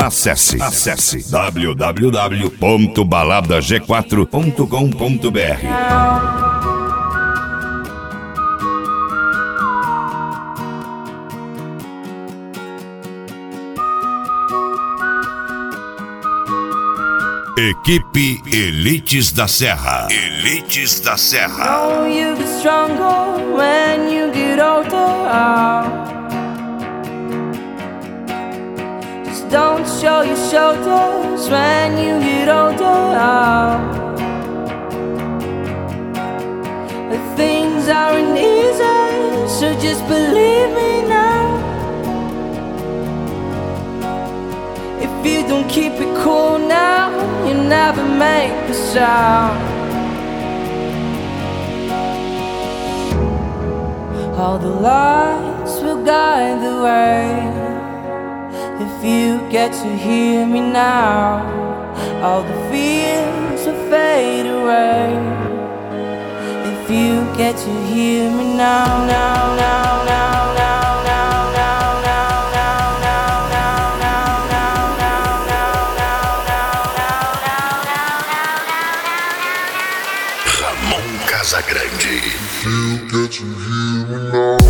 Acesse www.baladag4.com.br. Equipe Elites da Serra. Elites da Serra. Oh, you get stronger when you get older. Just don't show your shoulders when you get older. The things aren't easy, so just believe me now. If you don't keep it cool now, you never make a sound. All the lights will guide the way. If you get to hear me now, all the fears will fade away. If you get to hear me now, now, now, now, now. Casagrande. You get to hear me now.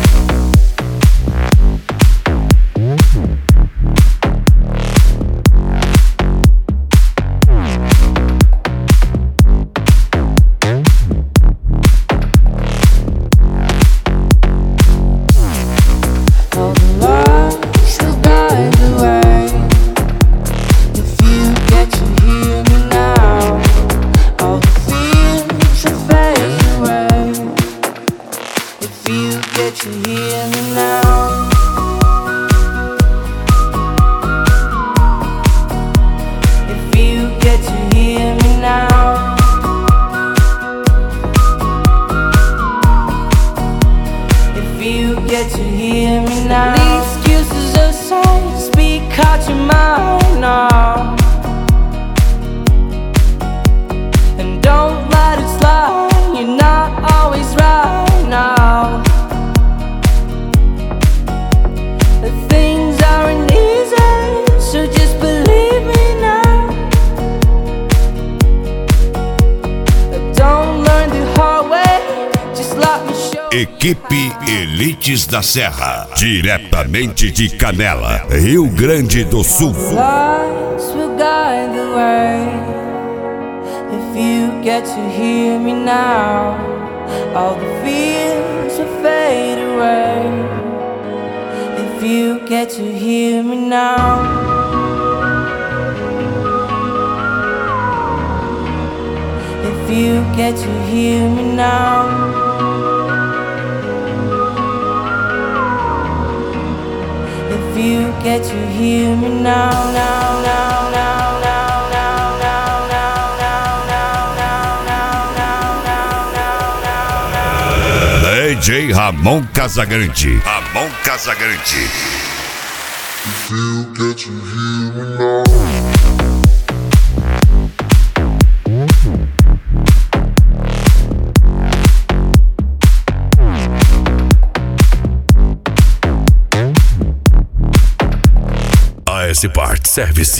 Equipe Elites da Serra, diretamente de Canela, Rio Grande do Sul. Lights will guide the way. If you get to hear me now, all the fears will fade away. If you get to hear me now. If you get to hear me now. If you get to hear me now, now, now, now, now, now, now, now, now, now, now, DJ Ramon Casagrande. Ramon Casagrande. If you get to hear me now. AS Part Service.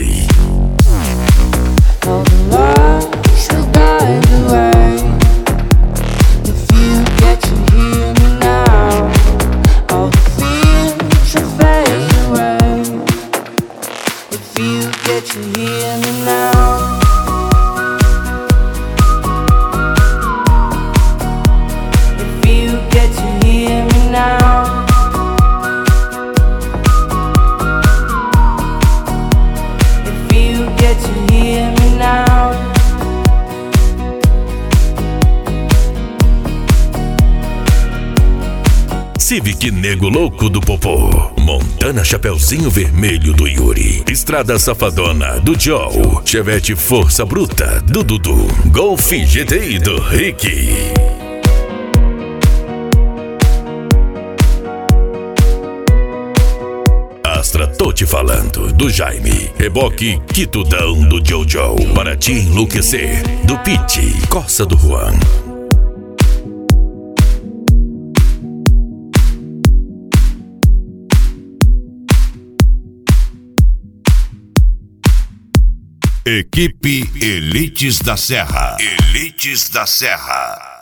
all the lights will guide the way. If you get to hear me now, all the fears will fade away. If you get to hear me now. If you get to hear me now. Get to hear me now. Civic Nego Louco do Popô, Montana Chapeuzinho Vermelho do Yuri, Estrada Safadona do Joe, Chevette Força Bruta do Dudu, Golf GTI do Rick. Astra Tô Te Falando do Jaime, Reboque Quitudão do Jojo, Para Te Enlouquecer do Pete, Coça do Juan. Equipe Elites da Serra. Elites da Serra.